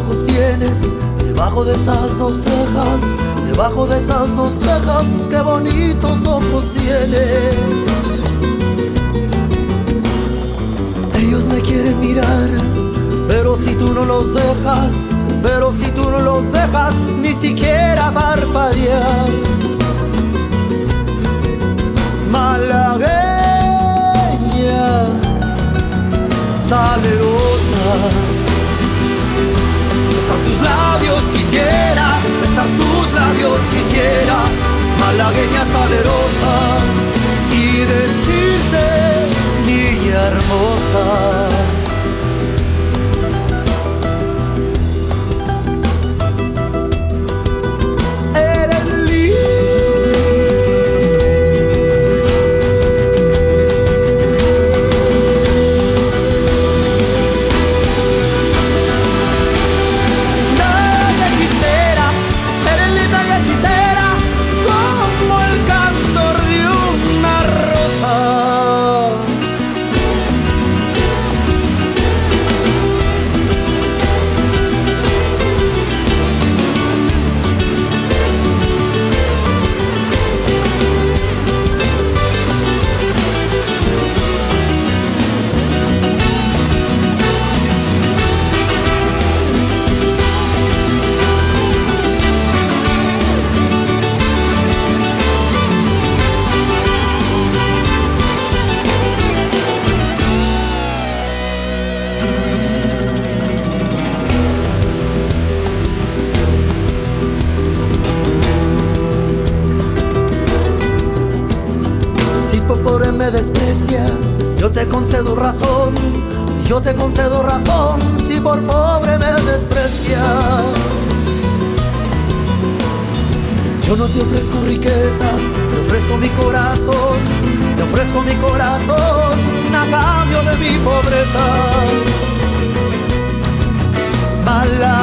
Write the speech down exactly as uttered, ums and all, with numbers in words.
ojos tienes, debajo de esas dos cejas, debajo de esas dos cejas, qué bonitos ojos tienes. Ellos me quieren mirar, pero si tú no los dejas, pero si tú no los dejas ni siquiera parpadear. Malagueña, salerosa, besar tus labios quisiera, besar tus labios quisiera, malagueña salerosa, y decirte, niña hermosa. Me desprecias, yo te concedo razón, yo te concedo razón, si por pobre me desprecias. Yo no te ofrezco riquezas, te ofrezco mi corazón, te ofrezco mi corazón a cambio de mi pobreza. Mala